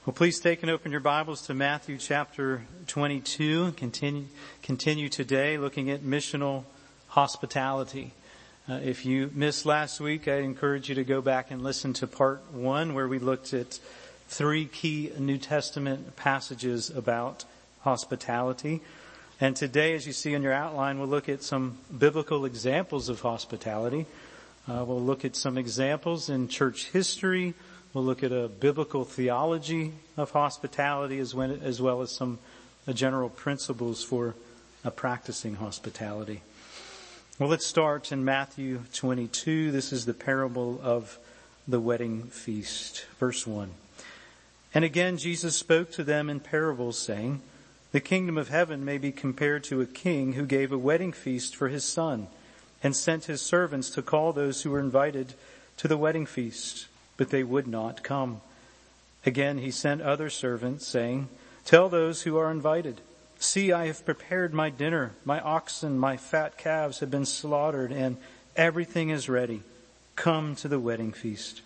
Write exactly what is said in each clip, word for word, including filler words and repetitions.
Well, please take and open your Bibles to Matthew chapter twenty-two. Continue, continue today looking at missional hospitality. Uh, if you missed last week, I encourage you to go back and listen to part one, where we looked at three key New Testament passages about hospitality. And today, as you see in your outline, we'll look at some biblical examples of hospitality. Uh, we'll look at some examples in church history. We'll look at a biblical theology of hospitality as well as, well as some uh, general principles for uh, practicing hospitality. Well, let's start in Matthew twenty-two. This is the parable of the wedding feast. Verse one. And again, Jesus spoke to them in parables, saying, "The kingdom of heaven may be compared to a king who gave a wedding feast for his son, and sent his servants to call those who were invited to the wedding feast. But they would not come. Again, he sent other servants, saying, 'Tell those who are invited, see, I have prepared my dinner. My oxen, my fat calves have been slaughtered, and everything is ready. Come to the wedding feast.'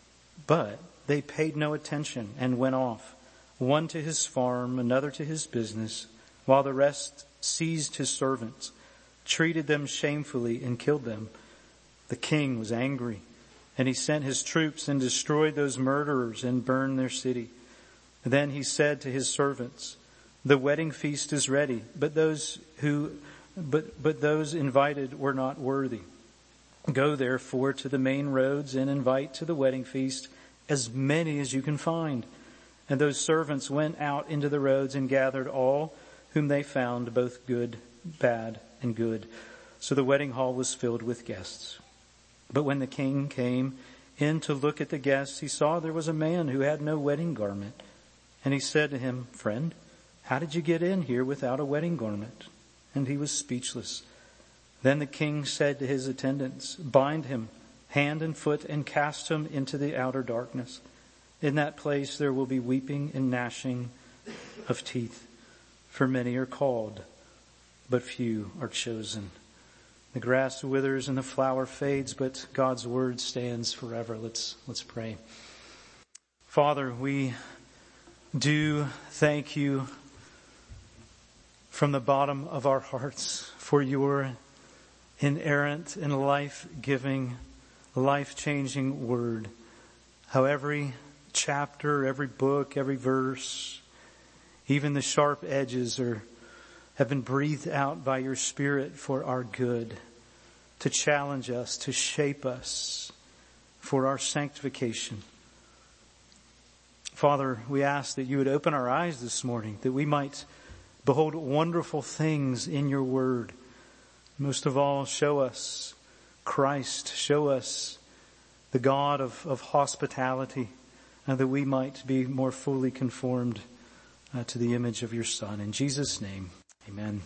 But they paid no attention and went off, one to his farm, another to his business, while the rest seized his servants, treated them shamefully, and killed them. The king was angry, and he sent his troops and destroyed those murderers and burned their city. Then he said to his servants, 'The wedding feast is ready, but those who, but, but those invited were not worthy. Go therefore to the main roads and invite to the wedding feast as many as you can find.' And those servants went out into the roads and gathered all whom they found, both good, bad, and good. So the wedding hall was filled with guests. But when the king came in to look at the guests, he saw there was a man who had no wedding garment. And he said to him, 'Friend, how did you get in here without a wedding garment?' And he was speechless. Then the king said to his attendants, 'Bind him hand and foot and cast him into the outer darkness. In that place there will be weeping and gnashing of teeth. For many are called, but few are chosen.' The grass withers and the flower fades, but God's word stands forever." Let's, let's pray. Father, we do thank you from the bottom of our hearts for your inerrant and life-giving, life-changing word. How every chapter, every book, every verse, even the sharp edges are have been breathed out by your Spirit for our good, to challenge us, to shape us for our sanctification. Father, we ask that you would open our eyes this morning, that we might behold wonderful things in your word. Most of all, show us Christ, show us the God of, of hospitality, and that we might be more fully conformed uh, to the image of your Son. In Jesus' name, amen.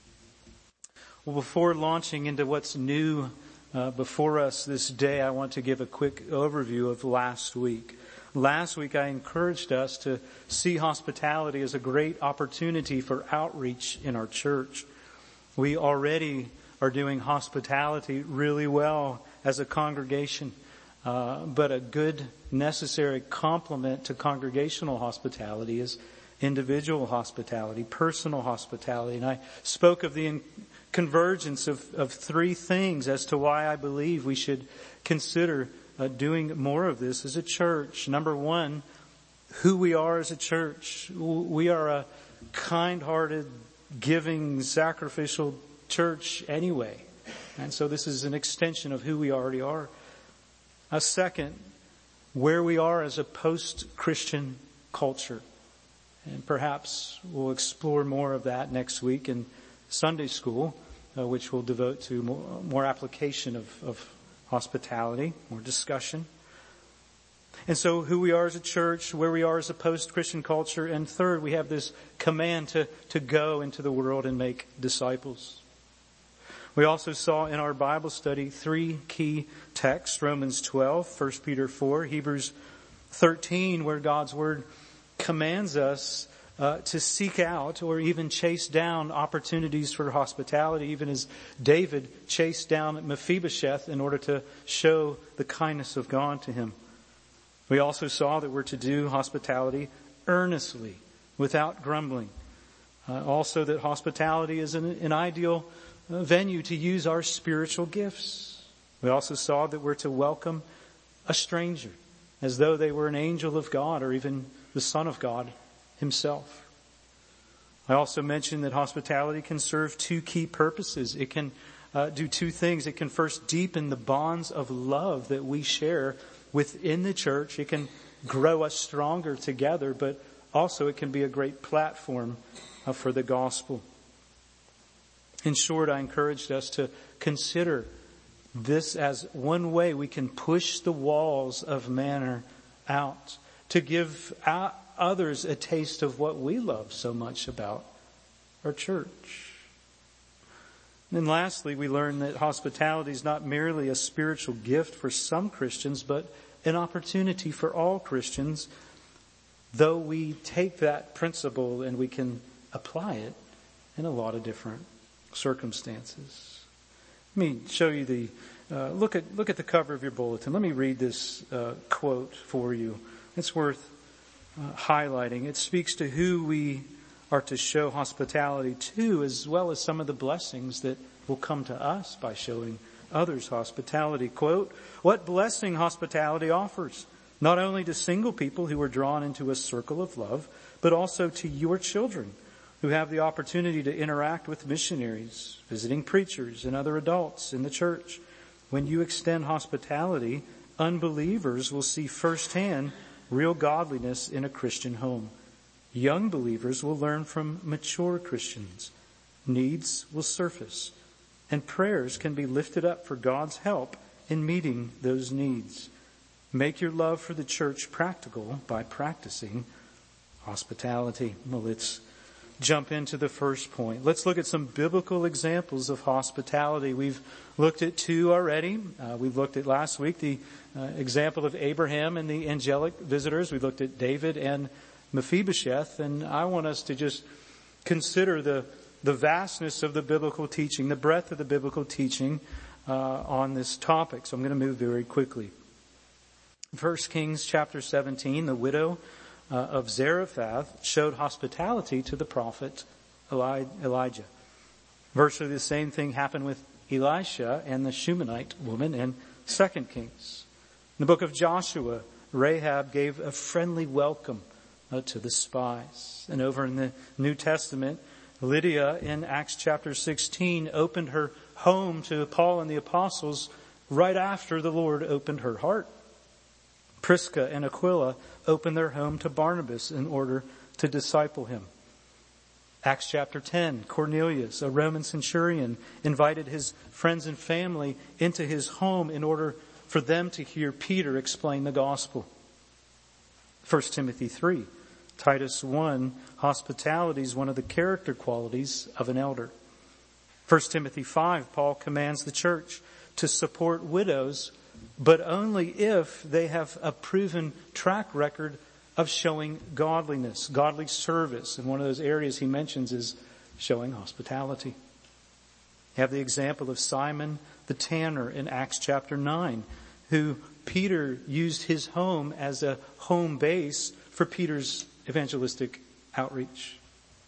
Well, before launching into what's new uh, before us this day, I want to give a quick overview of last week. Last week, I encouraged us to see hospitality as a great opportunity for outreach in our church. We already are doing hospitality really well as a congregation, uh, but a good, necessary complement to congregational hospitality is individual hospitality, personal hospitality. And I spoke of the convergence of, of three things as to why I believe we should consider uh, doing more of this as a church. Number one, who we are as a church. We are a kind-hearted, giving, sacrificial church anyway. And so this is an extension of who we already are. A second, where we are as a post-Christian culture. And perhaps we'll explore more of that next week in Sunday school, uh, which we'll devote to more, more application of, of hospitality, more discussion. And so who we are as a church, where we are as a post-Christian culture. And third, we have this command to, to go into the world and make disciples. We also saw in our Bible study three key texts, Romans twelve, First Peter four, Hebrews thirteen, where God's word commands us uh, to seek out or even chase down opportunities for hospitality, even as David chased down Mephibosheth in order to show the kindness of God to him. We also saw that we're to do hospitality earnestly, without grumbling. Uh, also that hospitality is an, an ideal uh, venue to use our spiritual gifts. We also saw that we're to welcome a stranger as though they were an angel of God or even the Son of God himself. I also mentioned that hospitality can serve two key purposes. It can uh, do two things. It can first deepen the bonds of love that we share within the church. It can grow us stronger together, but also it can be a great platform uh, for the gospel. In short, I encouraged us to consider this as one way we can push the walls of manner out, to give out others a taste of what we love so much about our church. And lastly, we learn that hospitality is not merely a spiritual gift for some Christians, but an opportunity for all Christians, though we take that principle and we can apply it in a lot of different circumstances. Let me show you the, uh, look at, look at the cover of your bulletin. Let me read this uh, quote for you. It's worth uh, highlighting. It speaks to who we are to show hospitality to, as well as some of the blessings that will come to us by showing others hospitality. Quote, "What blessing hospitality offers, not only to single people who are drawn into a circle of love, but also to your children who have the opportunity to interact with missionaries, visiting preachers, and other adults in the church. When you extend hospitality, unbelievers will see firsthand real godliness in a Christian home. Young believers will learn from mature Christians. Needs will surface, and prayers can be lifted up for God's help in meeting those needs. Make your love for the church practical by practicing hospitality." Well, let's jump into the first point. Let's look at some biblical examples of hospitality. We've looked at two already. Uh, we looked at last week the uh, example of Abraham and the angelic visitors. We looked at David and Mephibosheth, and I want us to just consider the the vastness of the biblical teaching, the breadth of the biblical teaching uh, on this topic. So I'm going to move very quickly. First Kings chapter seventeen, the widow uh, of Zarephath showed hospitality to the prophet Eli- Elijah. Virtually the same thing happened with Elisha and the Shunammite woman in Second Kings. In the book of Joshua, Rahab gave a friendly welcome uh, to the spies. And over in the New Testament, Lydia in Acts chapter sixteen opened her home to Paul and the apostles right after the Lord opened her heart. Prisca and Aquila opened their home to Barnabas in order to disciple him. Acts chapter ten, Cornelius, a Roman centurion, invited his friends and family into his home in order for them to hear Peter explain the gospel. First Timothy three, Titus one, hospitality is one of the character qualities of an elder. First Timothy five, Paul commands the church to support widows, but only if they have a proven track record of showing godliness, godly service. And one of those areas he mentions is showing hospitality. You have the example of Simon the tanner in Acts chapter nine, who Peter used his home as a home base for Peter's evangelistic outreach.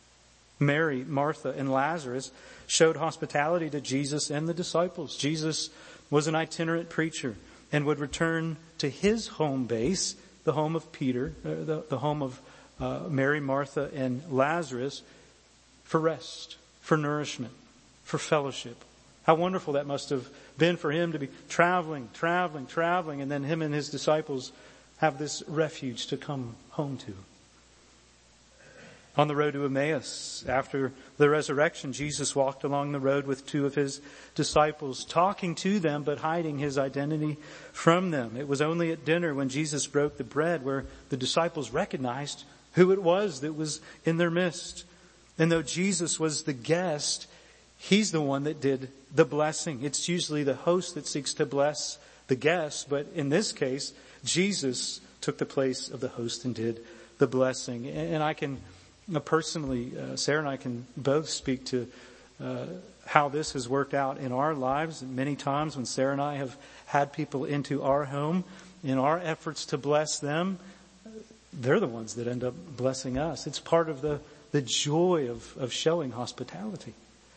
Mary, Martha, and Lazarus showed hospitality to Jesus and the disciples. Jesus was an itinerant preacher and would return to his home base, the home of Peter, uh, the, the home of uh, Mary, Martha, and Lazarus, for rest, for nourishment, for fellowship. How wonderful that must have been for him to be traveling, traveling, traveling, and then him and his disciples have this refuge to come home to. On the road to Emmaus, after the resurrection, Jesus walked along the road with two of his disciples, talking to them but hiding his identity from them. It was only at dinner when Jesus broke the bread where the disciples recognized who it was that was in their midst. And though Jesus was the guest, he's the one that did the blessing. It's usually the host that seeks to bless the guest, but in this case, Jesus took the place of the host and did the blessing. And I can personally, uh, Sarah and I can both speak to uh, how this has worked out in our lives. Many times when Sarah and I have had people into our home, in our efforts to bless them, they're the ones that end up blessing us. It's part of the, the joy of, of showing hospitality.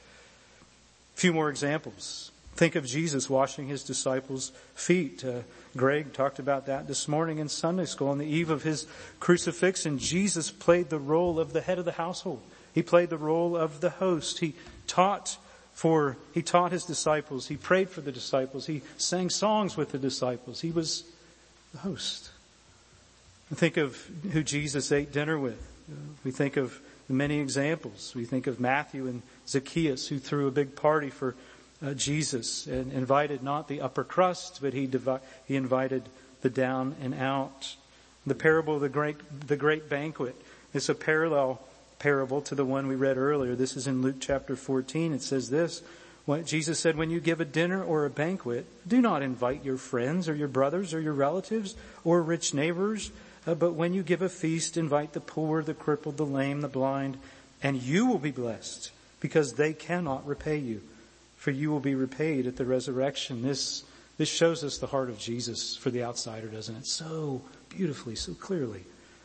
A few more examples. Think of Jesus washing his disciples' feet. Uh, Greg talked about that this morning in Sunday school. On the eve of his crucifixion, Jesus played the role of the head of the household. He played the role of the host. He taught for, he taught his disciples. He prayed for the disciples. He sang songs with the disciples. He was the host. Think of who Jesus ate dinner with. We think of many examples. We think of Matthew and Zacchaeus, who threw a big party for uh, Jesus and invited not the upper crust, but he divi- he invited the down and out. The parable of the great the great banquet is a parallel parable to the one we read earlier. This is in Luke chapter fourteen. It says this: when Jesus said, "When you give a dinner or a banquet, do not invite your friends or your brothers or your relatives or rich neighbors." Uh, but when you give a feast, invite the poor, the crippled, the lame, the blind, and you will be blessed, because they cannot repay you, for you will be repaid at the resurrection. This, this shows us the heart of Jesus for the outsider, doesn't it? So beautifully, so clearly.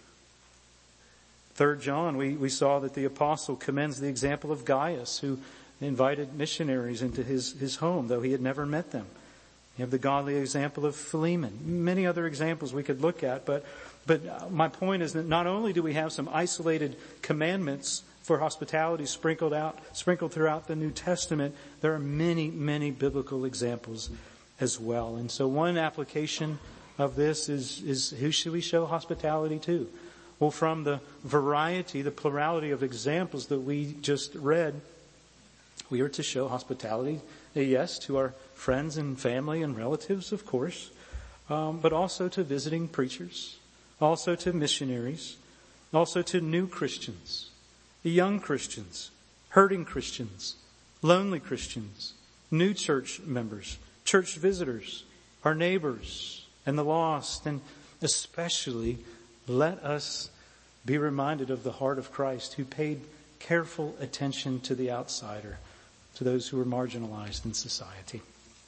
Third John, we, we saw that the apostle commends the example of Gaius, who invited missionaries into his, his home, though he had never met them. You have the godly example of Philemon. Many other examples we could look at, but But my point is that not only do we have some isolated commandments for hospitality sprinkled out, sprinkled throughout the New Testament, there are many, many biblical examples as well. And so one application of this is, is who should we show hospitality to? Well, from the variety, the plurality of examples that we just read, we are to show hospitality, yes, to our friends and family and relatives, of course, um, but also to visiting preachers, also to missionaries, also to new Christians, young Christians, hurting Christians, lonely Christians, new church members, church visitors, our neighbors, and the lost. And especially, let us be reminded of the heart of Christ, who paid careful attention to the outsider, to those who were marginalized in society.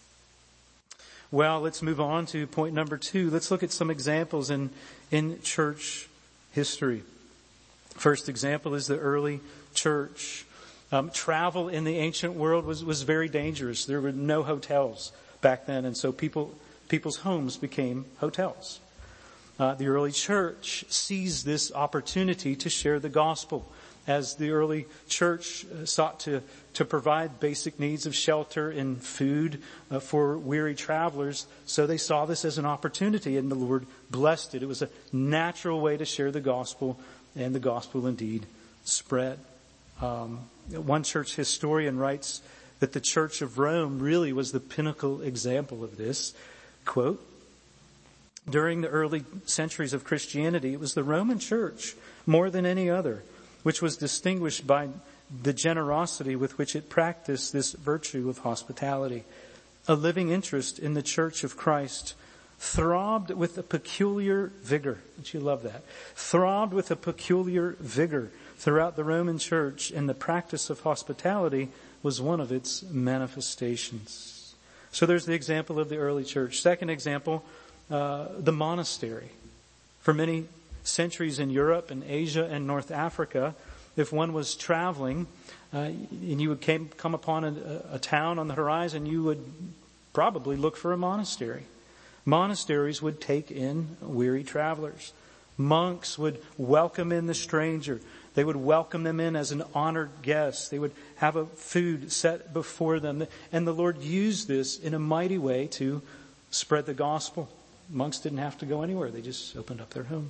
Well, let's move on to point number two. Let's look at some examples in, in church history. First example is the early church. Um, travel in the ancient world was, was very dangerous. There were no hotels back then, and so people people's homes became hotels. Uh, the early church seized this opportunity to share the gospel. As the early church sought to, to provide basic needs of shelter and food uh, for weary travelers, so they saw this as an opportunity, and the Lord blessed it. It was a natural way to share the gospel, and the gospel indeed spread. Um, one church historian writes that the Church of Rome really was the pinnacle example of this. Quote, "During the early centuries of Christianity, it was the Roman Church, more than any other, which was distinguished by the generosity with which it practiced this virtue of hospitality. A living interest in the Church of Christ throbbed with a peculiar vigor." Don't you love that? Throbbed with a peculiar vigor throughout the Roman Church, and the practice of hospitality was one of its manifestations. So there's the example of the early church. Second example, uh, the monastery. For many centuries in Europe and Asia and North Africa, if one was traveling uh, and you would came, come upon a, a town on the horizon, you would probably look for a monastery. Monasteries would take in weary travelers. Monks would welcome in the stranger. They would welcome them in as an honored guest. They would have a food set before them. And the Lord used this in a mighty way to spread the gospel. Monks didn't have to go anywhere. They just opened up their home.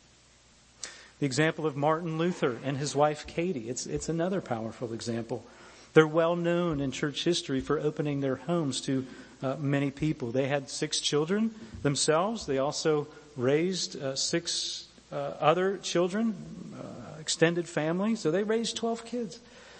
The example of Martin Luther and his wife Katie. It's, it's another powerful example. They're well known in church history for opening their homes to uh, many people. They had six children themselves. They also raised uh, six uh, other children, uh, extended family. So they raised twelve kids.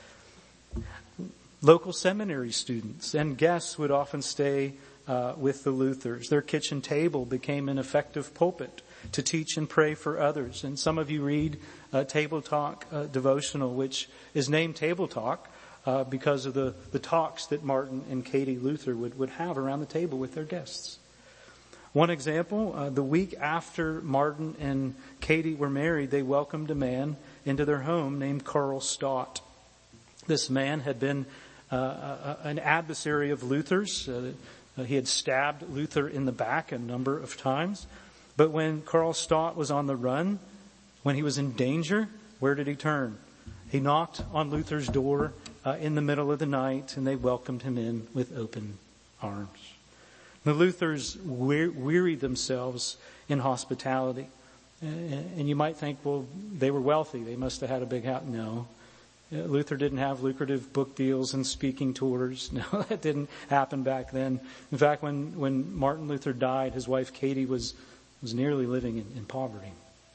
Local seminary students and guests would often stay uh, with the Luthers. Their kitchen table became an effective pulpit to teach and pray for others. And some of you read uh, Table Talk uh, devotional, which is named Table Talk uh, because of the, the talks that Martin and Katie Luther would, would have around the table with their guests. One example, uh, the week after Martin and Katie were married, they welcomed a man into their home named Carl Stott. This man had been uh, a, an adversary of Luther's. Uh, he had stabbed Luther in the back a number of times. But when Carl Stott was on the run, when he was in danger, where did he turn? He knocked on Luther's door uh, in the middle of the night, and they welcomed him in with open arms. The Luthers we- wearied themselves in hospitality. And you might think, well, they were wealthy. They must have had a big house. No. Luther didn't have lucrative book deals and speaking tours. No, that didn't happen back then. In fact, when, when Martin Luther died, his wife Katie was, was nearly living in, in poverty.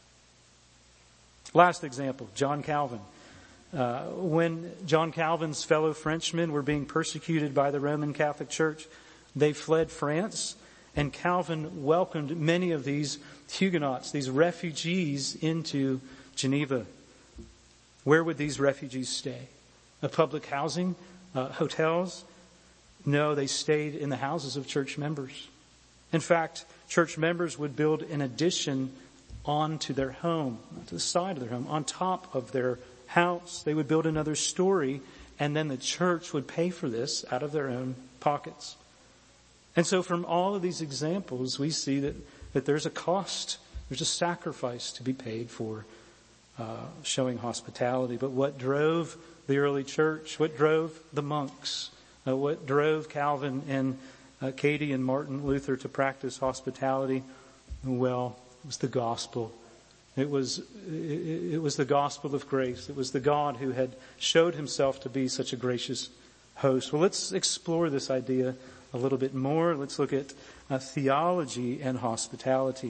Last example, John Calvin. Uh, when John Calvin's fellow Frenchmen were being persecuted by the Roman Catholic Church, they fled France, and Calvin welcomed many of these Huguenots, these refugees, into Geneva. Where would these refugees stay? A public housing? Uh, hotels? No, they stayed in the houses of church members. In fact, church members would build an addition onto their home, to the side of their home, on top of their house. They would build another story, and then the church would pay for this out of their own pockets. And so from all of these examples, we see that, that there's a cost, there's a sacrifice to be paid for uh, showing hospitality. But what drove the early church, what drove the monks, uh, what drove Calvin and uh, Katie and Martin Luther to practice hospitality? Well, it was the gospel. It was, it, it was the gospel of grace. It was the God who had showed himself to be such a gracious host. Well, let's explore this idea a little bit more. Let's look at uh, theology and hospitality.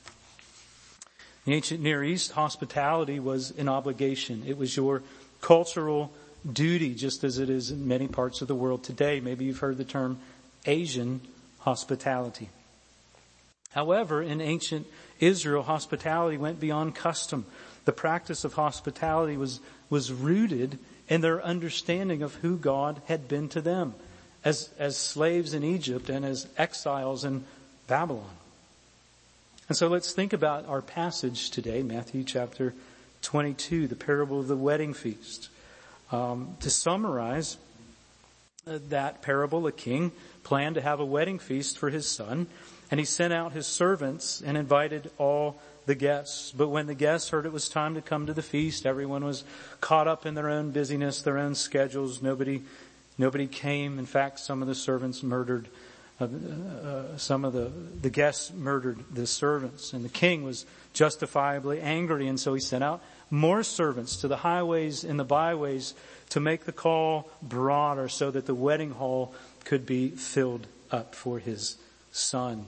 In the ancient Near East, hospitality was an obligation. It was your cultural duty, just as it is in many parts of the world today. Maybe you've heard the term Asian hospitality. However, in ancient Israel, hospitality went beyond custom. The practice of hospitality was, was rooted in their understanding of who God had been to them as, as slaves in Egypt and as exiles in Babylon. And so let's think about our passage today, Matthew chapter twenty-two, the parable of the wedding feast. Um, to summarize uh, that parable, a king planned to have a wedding feast for his son, and he sent out his servants and invited all the guests. But when the guests heard it was time to come to the feast, everyone was caught up in their own busyness, their own schedules. Nobody, nobody came. In fact, some of the servants murdered, uh, uh, some of the, the guests murdered the servants. And the king was justifiably angry, and so he sent out more servants to the highways and the byways to make the call broader so that the wedding hall could be filled up for his son.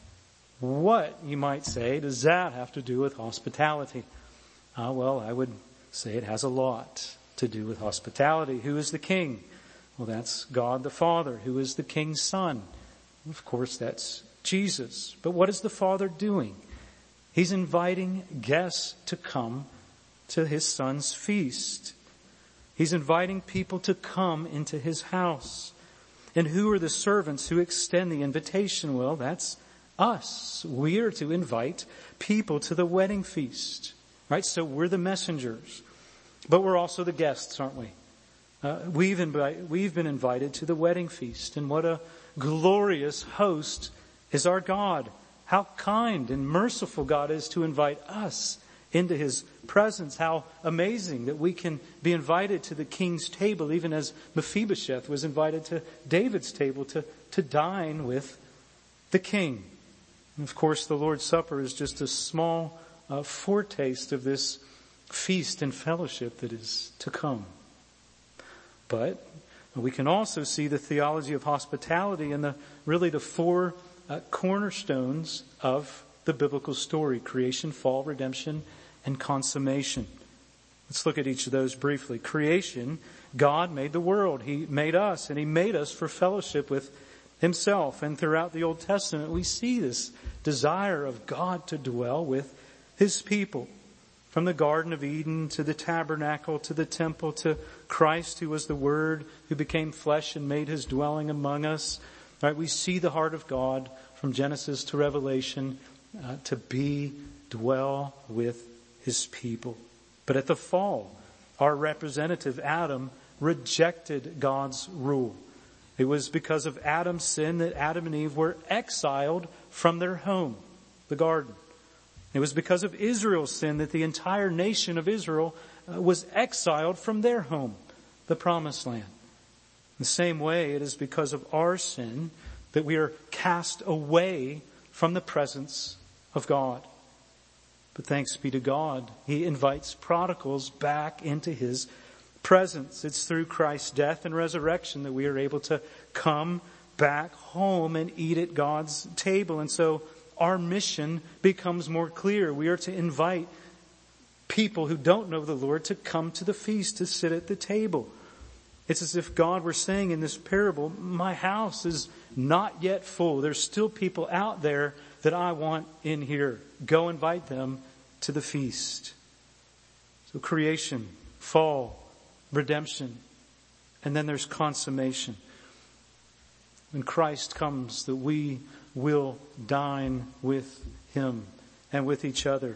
What, you might say, does that have to do with hospitality? Uh, well, I would say it has a lot to do with hospitality. Who is the king? Well, that's God the Father. Who is the king's son? Of course, that's Jesus. But what is the Father doing? He's inviting guests to come to his son's feast. He's inviting people to come into his house. And who are the servants who extend the invitation? Well, that's us. We are to invite people to the wedding feast, right? So we're the messengers, but we're also the guests, aren't we? Uh, we've invi- we've been invited to the wedding feast, and what a glorious host is our God. How kind and merciful God is to invite us into his presence. How amazing that we can be invited to the king's table, even as Mephibosheth was invited to David's table to, to dine with the king. And of course, the Lord's Supper is just a small uh, foretaste of this feast and fellowship that is to come. But we can also see the theology of hospitality in the really the four uh, cornerstones of the biblical story: creation, fall, redemption, and consummation. Let's look at each of those briefly. Creation, God made the world. He made us, and he made us for fellowship with himself. And throughout the Old Testament, we see this desire of God to dwell with his people. From the Garden of Eden to the tabernacle to the temple to Christ, who was the Word, who became flesh and made his dwelling among us. Right? We see the heart of God from Genesis to Revelation, uh, to be, dwell with his people. But at the fall, our representative Adam rejected God's rule. It was because of Adam's sin that Adam and Eve were exiled from their home, the garden. It was because of Israel's sin that the entire nation of Israel uh, was exiled from their home, the promised land. The same way, it is because of our sin that we are cast away from the presence of God. But thanks be to God, he invites prodigals back into his presence. It's through Christ's death and resurrection that we are able to come back home and eat at God's table. And so our mission becomes more clear. We are to invite people who don't know the Lord to come to the feast, to sit at the table. It's as if God were saying in this parable, my house is not yet full. There's still people out there that I want in here. Go invite them to the feast. So creation, fall, redemption, and then there's consummation. When Christ comes, that we will dine with him and with each other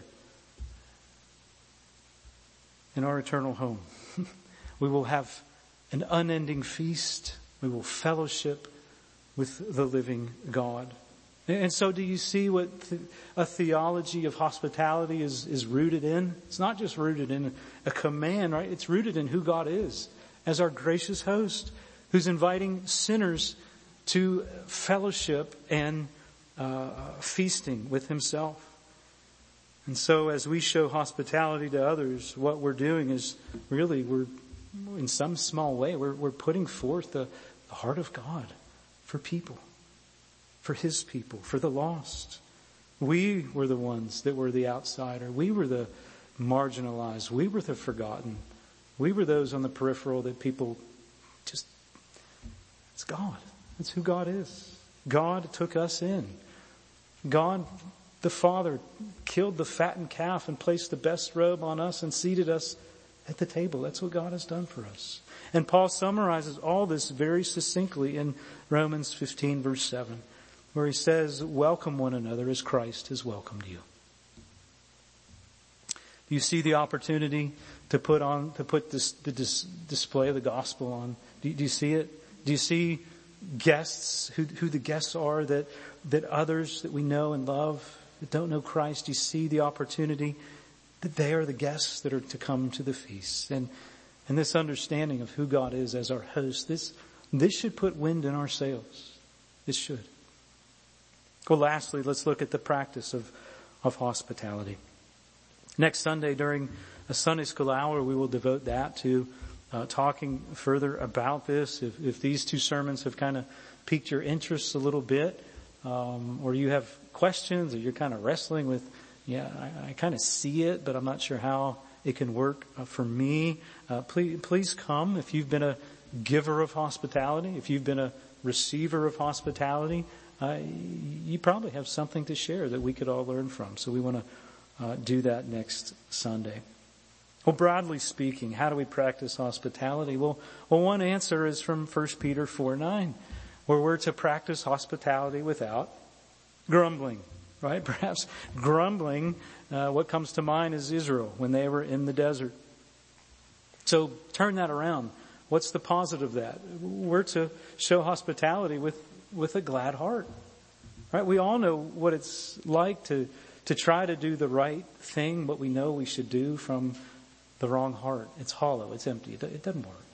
in our eternal home. We will have an unending feast. We will fellowship with the living God. And so do you see what a theology of hospitality is, is rooted in? It's not just rooted in a command, right? It's rooted in who God is as our gracious host who's inviting sinners to fellowship and uh, feasting with himself. And so as we show hospitality to others, what we're doing is really, we're in some small way, we're, we're putting forth the, the heart of God for people. For his people, for the lost. We were the ones that were the outsider. We were the marginalized. We were the forgotten. We were those on the peripheral that people just, it's God. That's who God is. God took us in. God, the Father, killed the fattened calf and placed the best robe on us and seated us at the table. That's what God has done for us. And Paul summarizes all this very succinctly in Romans fifteen verse seven. Where he says, welcome one another as Christ has welcomed you. Do you see the opportunity to put on, to put this, the dis, display of the gospel on? Do, do you see it? Do you see guests, who, who the guests are that, that others that we know and love that don't know Christ? Do you see the opportunity that they are the guests that are to come to the feast? And, and this understanding of who God is as our host, this, this should put wind in our sails. It should. Well, lastly, let's look at the practice of, of hospitality. Next Sunday during a Sunday school hour, we will devote that to uh, talking further about this. If, if these two sermons have kind of piqued your interest a little bit, um, or you have questions, or you're kind of wrestling with, yeah, I, I kind of see it, but I'm not sure how it can work uh, for me, uh, please, please come. If you've been a giver of hospitality, if you've been a receiver of hospitality, Uh, you probably have something to share that we could all learn from. So we want to uh, do that next Sunday. Well, broadly speaking, how do we practice hospitality? Well, well, one answer is from First Peter four nine, where we're to practice hospitality without grumbling, right? Perhaps grumbling, uh, what comes to mind is Israel when they were in the desert. So turn that around. What's the positive of that? We're to show hospitality with with a glad heart, right? We all know what it's like to, to try to do the right thing, what we know we should do from the wrong heart. It's hollow. It's empty. It, it doesn't work.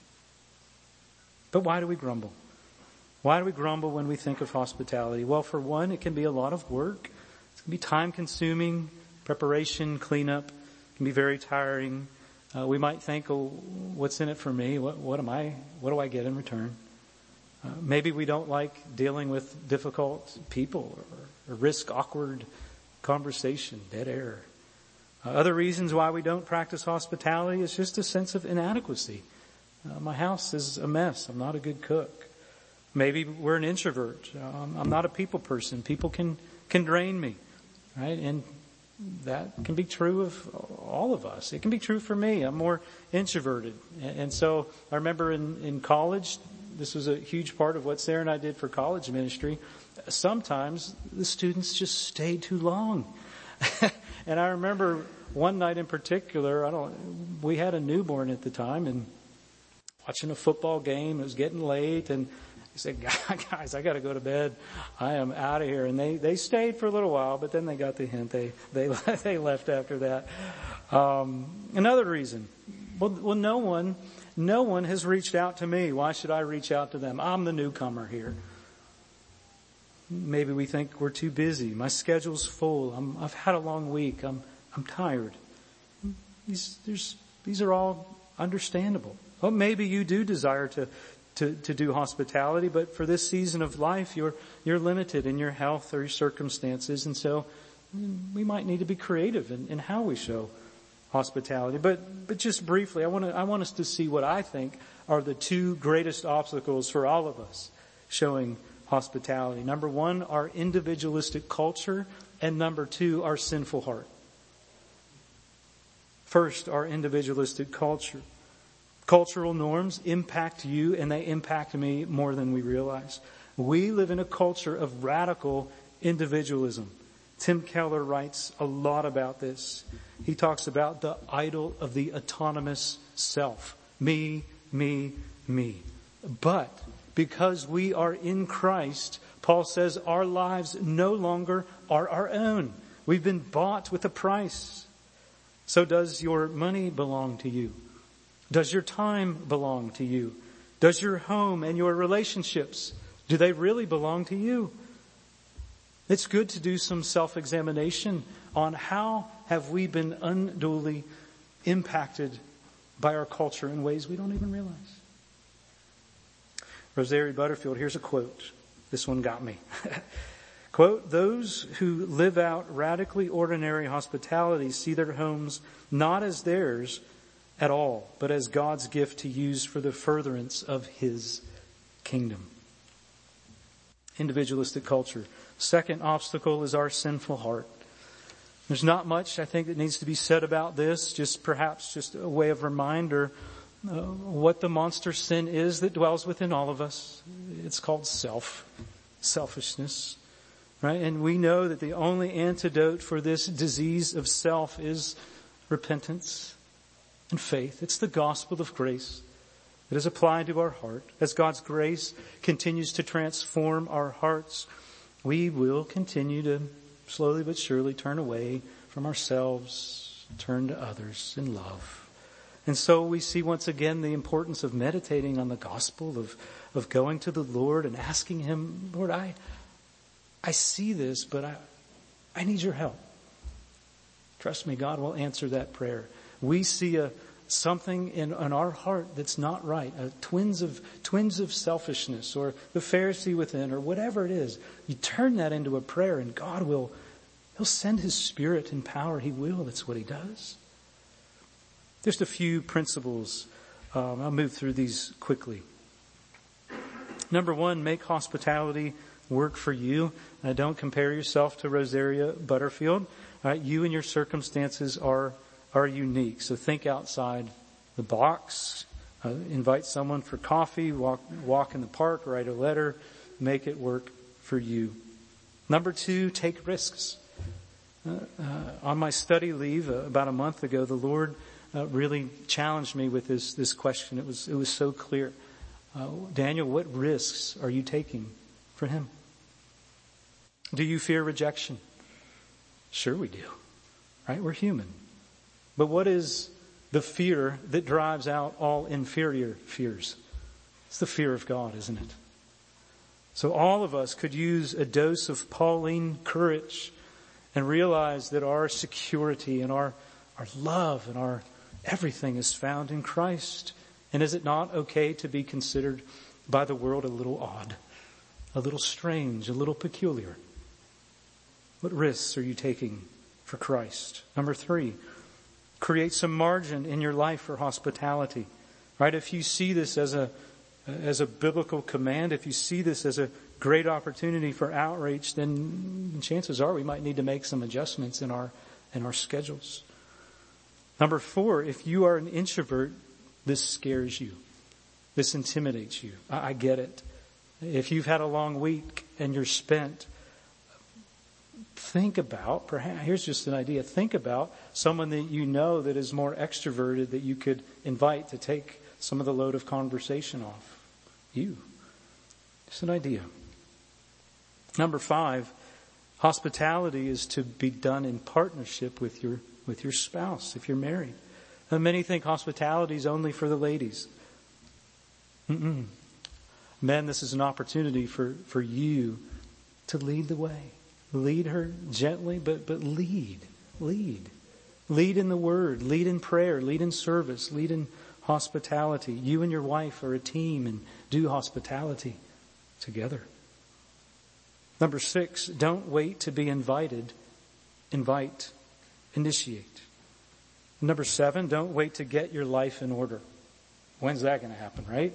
But why do we grumble? Why do we grumble when we think of hospitality? Well, for one, it can be a lot of work. It can be time consuming, preparation, cleanup. It can be very tiring. Uh, we might think, oh, what's in it for me? What, what am I, what do I get in return? Uh, maybe we don't like dealing with difficult people or, or risk awkward conversation, dead air. Uh, other reasons why we don't practice hospitality is just a sense of inadequacy. Uh, my house is a mess. I'm not a good cook. Maybe we're an introvert. Um, I'm not a people person. People can, can drain me, right? And that can be true of all of us. It can be true for me. I'm more introverted. And, and so I remember in, in college, this was a huge part of what Sarah and I did for college ministry. sometimes the students just stay too long. And I remember one night in particular, I don't, we had a newborn at the time and watching a football game. It was getting late and he said, guys, I got to go to bed. I am out of here. And they, they stayed for a little while, but then they got the hint. They, they, they left after that. Um, another reason. Well, well, no one, no one has reached out to me. Why should I reach out to them? I'm the newcomer here. Maybe we think we're too busy. My schedule's full. I'm, I've had a long week. I'm, I'm tired. These, there's, these are all understandable. Well, maybe you do desire to, to, to do hospitality, but for this season of life, you're, you're limited in your health or your circumstances. And so we might need to be creative in, in how we show hospitality. But, but just briefly, I want to, I want us to see what I think are the two greatest obstacles for all of us showing hospitality. Number one, our individualistic culture, and number two, our sinful heart. First, our individualistic culture. Cultural norms impact you and they impact me more than we realize. We live in a culture of radical individualism. Tim Keller writes a lot about this. He talks about the idol of the autonomous self. Me, me, me. But because we are in Christ, Paul says our lives no longer are our own. We've been bought with a price. So does your money belong to you? Does your time belong to you? Does your home and your relationships, do they really belong to you? It's good to do some self-examination on how have we been unduly impacted by our culture in ways we don't even realize. Rosaria Butterfield, here's a quote. This one got me. Quote, those who live out radically ordinary hospitality see their homes not as theirs at all, but as God's gift to use for the furtherance of His kingdom. Individualistic culture. Second obstacle is our sinful heart. There's not much, I think, that needs to be said about this, just perhaps just a way of reminder uh, what the monster sin is that dwells within all of us. It's called self, selfishness, right? And we know that the only antidote for this disease of self is repentance and faith. It's the gospel of grace that is applied to our heart. As God's grace continues to transform our hearts, we will continue to slowly but surely turn away from ourselves, turn to others in love. And so we see once again the importance of meditating on the gospel, of, of going to the Lord and asking Him, Lord, I, I see this, but I, I need your help. Trust me, God will answer that prayer. We see a something in, in our heart that's not right, uh, twins of twins of selfishness, or the Pharisee within, or whatever it is. You turn that into a prayer, and God will, He'll send His Spirit and power. He will. That's what He does. Just a few principles. Um, I'll move through these quickly. Number one, make hospitality work for you. Uh, don't compare yourself to Rosaria Butterfield. Uh, you and your circumstances are are unique. So think outside the box. Uh, invite someone for coffee. Walk walk in the park. Write a letter. Make it work for you. Number two, take risks. Uh, uh, on my study leave uh, about a month ago, the Lord uh, really challenged me with this this question. It was it was so clear. Uh, Daniel, what risks are you taking for Him? Do you fear rejection? Sure we do. Right? We're human. But what is the fear that drives out all inferior fears? It's the fear of God, isn't it? So all of us could use a dose of Pauline courage and realize that our security and our, our love and our everything is found in Christ. And is it not okay to be considered by the world a little odd, a little strange, a little peculiar? What risks are you taking for Christ? Number three, create some margin in your life for hospitality. Right? If you see this as a as a biblical command, if you see this as a great opportunity for outreach, then chances are we might need to make some adjustments in our in our schedules. Number four, if you are an introvert, this scares you. This intimidates you. I, I get it. If you've had a long week and you're spent, think about, perhaps, here's just an idea, think about someone that you know that is more extroverted that you could invite to take some of the load of conversation off you. Just an idea. Number five, hospitality is to be done in partnership with your with your spouse if you're married. Now, many think hospitality is only for the ladies. Mm-mm. Men, this is an opportunity for, for you to lead the way. Lead her gently, but but lead. Lead. Lead in the word. Lead in prayer. Lead in service. Lead in hospitality. You and your wife are a team and do hospitality together. Number six, don't wait to be invited. Invite. Initiate. Number seven, don't wait to get your life in order. When's that going to happen, right?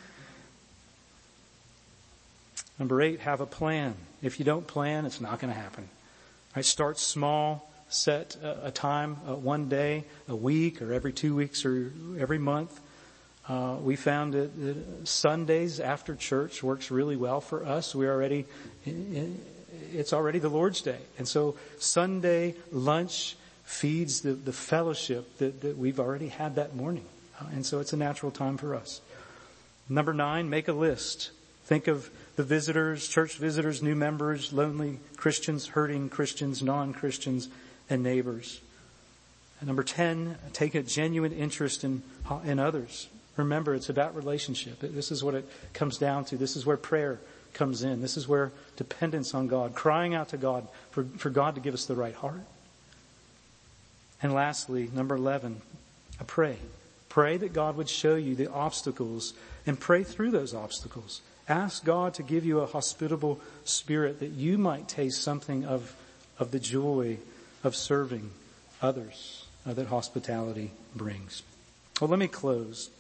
Number eight, have a plan. If you don't plan, it's not going to happen. All right, start small. Set a, a time, uh, one day, a week, or every two weeks, or every month. Uh, we found that, that Sundays after church works really well for us. We already, it's already the Lord's Day. And so Sunday lunch feeds the, the fellowship that, that we've already had that morning. Uh, and so it's a natural time for us. Number nine, make a list. Think of the visitors, church visitors, new members, lonely Christians, hurting Christians, non-Christians, and neighbors. And number ten, take a genuine interest in, in others. Remember, it's about relationship. This is what it comes down to. This is where prayer comes in. This is where dependence on God, crying out to God for, for God to give us the right heart. And lastly, number eleven, pray. Pray that God would show you the obstacles and pray through those obstacles. Ask God to give you a hospitable spirit that you might taste something of, of the joy of serving others uh, that hospitality brings. Well, let me close.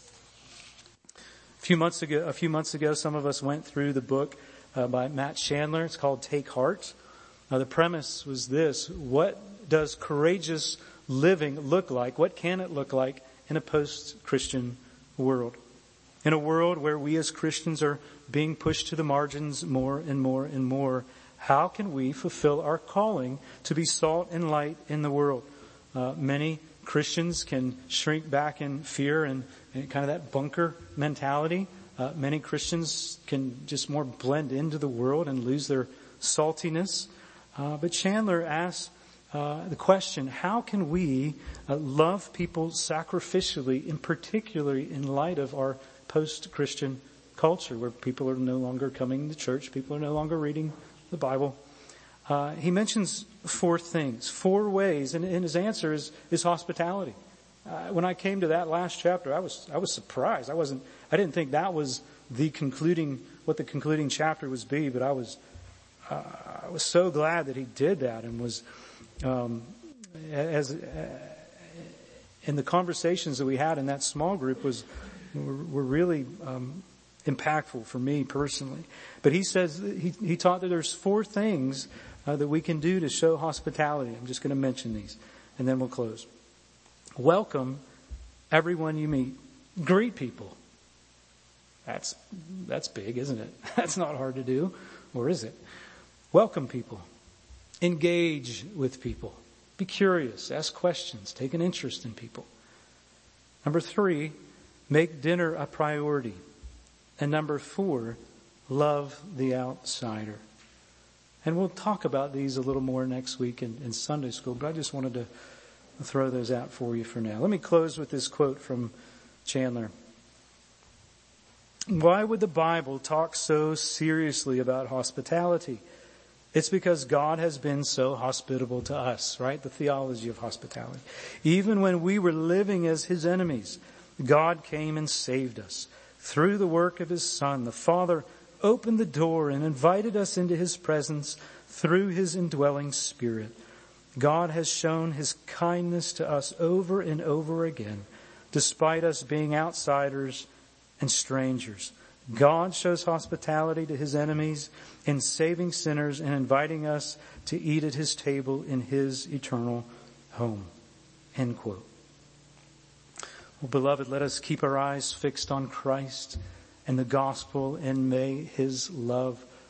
A few months ago, a few months ago, some of us went through the book uh, by Matt Chandler. It's called Take Heart. Now, the premise was this: what does courageous living look like? What can it look like in a post-Christian world? In a world where we as Christians are being pushed to the margins more and more and more, how can we fulfill our calling to be salt and light in the world? Uh, many Christians can shrink back in fear and, and kind of that bunker mentality. Uh, many Christians can just more blend into the world and lose their saltiness. Uh, but Chandler asks uh, the question, how can we uh, love people sacrificially, in particular in light of our post-Christian culture where people are no longer coming to church, people are no longer reading the Bible? Uh, he mentions four things, four ways, and, and his answer is, is hospitality. Uh, when I came to that last chapter, I was I was surprised. I wasn't. I didn't think that was the concluding what the concluding chapter was be, but I was uh, I was so glad that he did that and was um, as uh, in the conversations that we had in that small group was were, were really um, impactful for me personally. But he says he he taught that there's four things uh, that we can do to show hospitality. I'm just going to mention these, and then we'll close. Welcome everyone you meet. Greet people. That's that's big, isn't it? That's not hard to do, or is it? Welcome people. Engage with people. Be curious. Ask questions. Take an interest in people. Number three, make dinner a priority. And number four, love the outsider. And we'll talk about these a little more next week in, in Sunday school, but I just wanted to throw those out for you for now. Let me close with this quote from Chandler. Why would the Bible talk so seriously about hospitality? It's because God has been so hospitable to us, right? The theology of hospitality. Even when we were living as His enemies, God came and saved us. Through the work of His Son, the Father opened the door and invited us into His presence through His indwelling Spirit. God has shown His kindness to us over and over again, despite us being outsiders and strangers. God shows hospitality to His enemies in saving sinners and inviting us to eat at His table in His eternal home. End quote. Well, beloved, let us keep our eyes fixed on Christ and the gospel, and may His love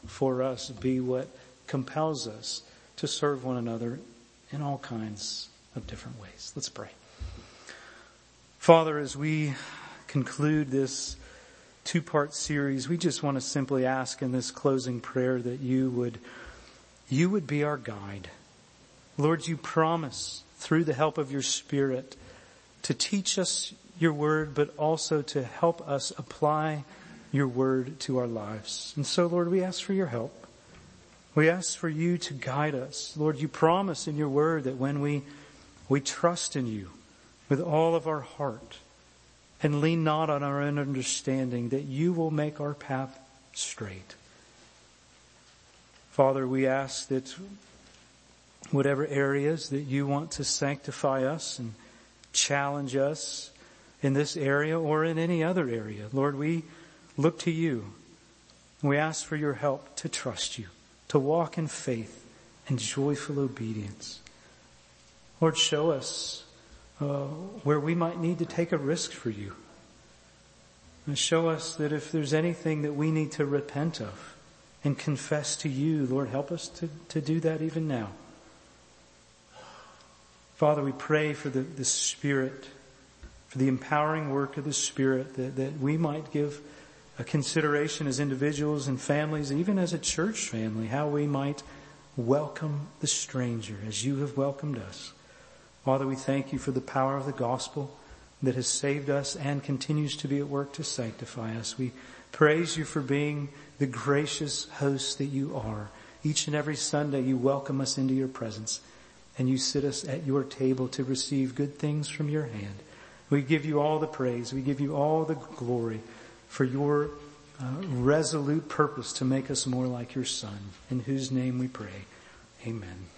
for us be what compels us to serve one another in all kinds of different ways. Let's pray. Father, as we conclude this two-part series, we just want to simply ask in this closing prayer that you would, you would be our guide. Lord, you promise through the help of your Spirit to teach us your word, but also to help us apply your word to our lives. And so, Lord, we ask for your help. We ask for you to guide us. Lord, you promise in your word that when we, we trust in you with all of our heart and lean not on our own understanding, that you will make our path straight. Father, we ask that whatever areas that you want to sanctify us and challenge us in this area or in any other area, Lord, we look to you. We ask for your help to trust you, to walk in faith and joyful obedience. Lord, show us uh, where we might need to take a risk for you. And show us that if there's anything that we need to repent of and confess to you, Lord, help us to, to do that even now. Father, we pray for the, the Spirit, for the empowering work of the Spirit, that, that we might give a consideration as individuals and families, even as a church family, how we might welcome the stranger as you have welcomed us. Father, we thank you for the power of the gospel that has saved us and continues to be at work to sanctify us. We praise you for being the gracious host that you are. Each and every Sunday you welcome us into your presence and you sit us at your table to receive good things from your hand. We give you all the praise. We give you all the glory for your uh, resolute purpose to make us more like your Son, in whose name we pray. Amen.